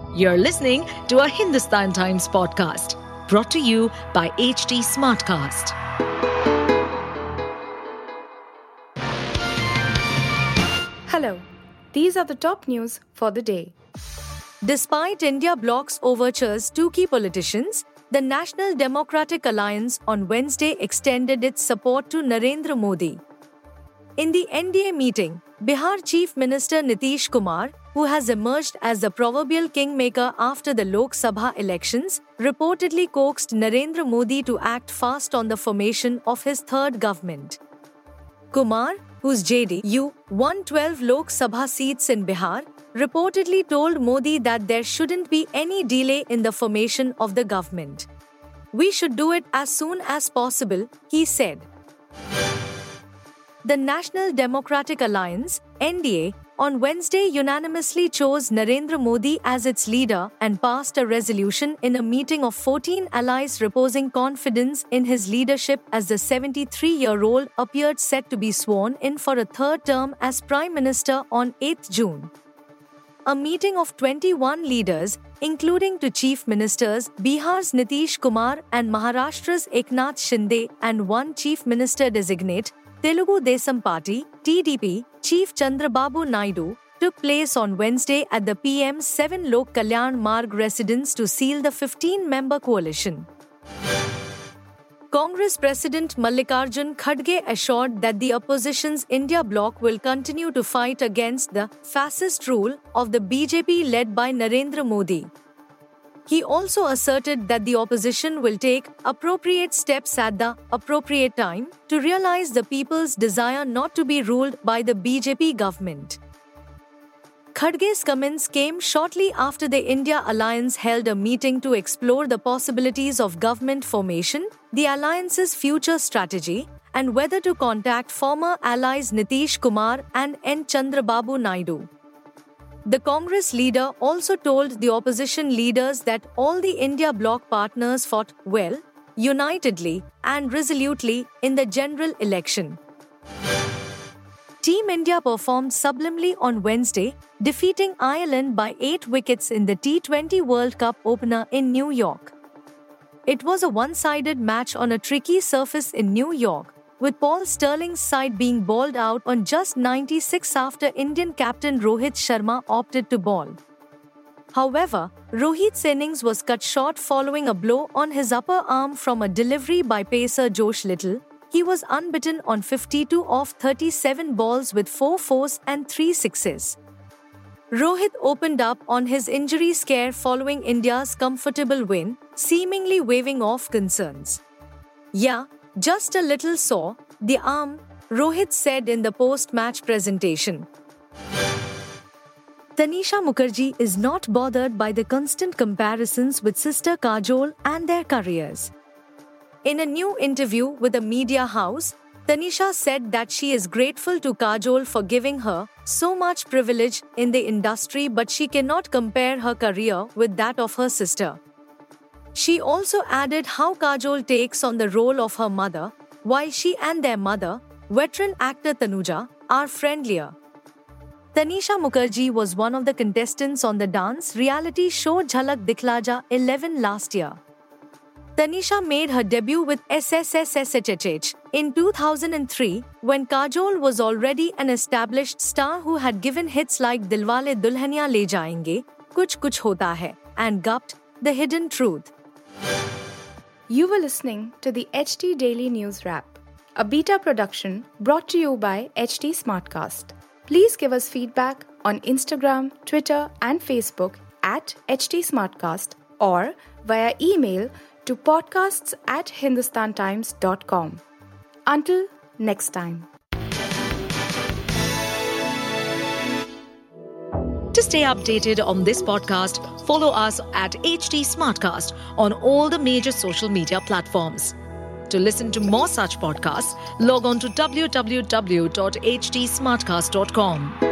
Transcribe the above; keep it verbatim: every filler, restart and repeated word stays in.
You're listening to a Hindustan Times podcast brought to you by H T Smartcast. Hello, these are the top news for the day. Despite India bloc's overtures to key politicians, the National Democratic Alliance on Wednesday extended its support to Narendra Modi. In the N D A meeting, Bihar Chief Minister Nitish Kumar, who has emerged as the proverbial kingmaker after the Lok Sabha elections, reportedly coaxed Narendra Modi to act fast on the formation of his third government. Kumar, whose J D U won twelve Lok Sabha seats in Bihar, reportedly told Modi that there shouldn't be any delay in the formation of the government. "We should do it as soon as possible," he said. The National Democratic Alliance, N D A, on Wednesday unanimously chose Narendra Modi as its leader and passed a resolution in a meeting of fourteen allies reposing confidence in his leadership as the seventy-three-year-old appeared set to be sworn in for a third term as Prime Minister on eighth June. A meeting of twenty-one leaders, including two Chief Ministers, Bihar's Nitish Kumar and Maharashtra's Eknath Shinde, and one Chief Minister designate, Telugu Desam Party, T D P, Chief Chandrababu Naidu, took place on Wednesday at the P M's seven Lok Kalyan Marg residence to seal the fifteen-member coalition. Congress President Mallikarjun Kharge assured that the opposition's India bloc will continue to fight against the fascist rule of the B J P led by Narendra Modi. He also asserted that the opposition will take appropriate steps at the appropriate time to realize the people's desire not to be ruled by the B J P government. Kharge's comments came shortly after the India Alliance held a meeting to explore the possibilities of government formation, the alliance's future strategy, and whether to contact former allies Nitish Kumar and N. Chandrababu Naidu. The Congress leader also told the opposition leaders that all the India bloc partners fought well, unitedly, and resolutely in the general election. Team India performed sublimely on Wednesday, defeating Ireland by eight wickets in the T twenty World Cup opener in New York. It was a one-sided match on a tricky surface in New York, with Paul Sterling's side being bowled out on just ninety-six after Indian captain Rohit Sharma opted to bowl. However, Rohit's innings was cut short following a blow on his upper arm from a delivery by pacer Josh Little. He was unbeaten on fifty-two of thirty-seven balls with four fours and three sixes. Rohit opened up on his injury scare following India's comfortable win, seemingly waving off concerns. "Yeah, just a little sore, the arm," Rohit said in the post-match presentation. Tanisha Mukherjee is not bothered by the constant comparisons with sister Kajol and their careers. In a new interview with a media house, Tanisha said that she is grateful to Kajol for giving her so much privilege in the industry, but she cannot compare her career with that of her sister. She also added how Kajol takes on the role of her mother, while she and their mother, veteran actor Tanuja, are friendlier. Tanisha Mukherjee was one of the contestants on the dance reality show Jhalak Dikhla Ja eleven last year. Tanisha made her debut with S S S S H H in two thousand three, when Kajol was already an established star who had given hits like Dilwale Dulhania Le Jayenge, Kuch Kuch Hota Hai, and Gupt, The Hidden Truth. You were listening to the H T Daily News Wrap, a beta production brought to you by H T Smartcast. Please give us feedback on Instagram, Twitter, and Facebook at H T Smartcast or via email to podcasts at hindustantimes dot com. Until next time. To stay updated on this podcast, follow us at H T Smartcast on all the major social media platforms. To listen to more such podcasts, log on to w w w dot h t smartcast dot com.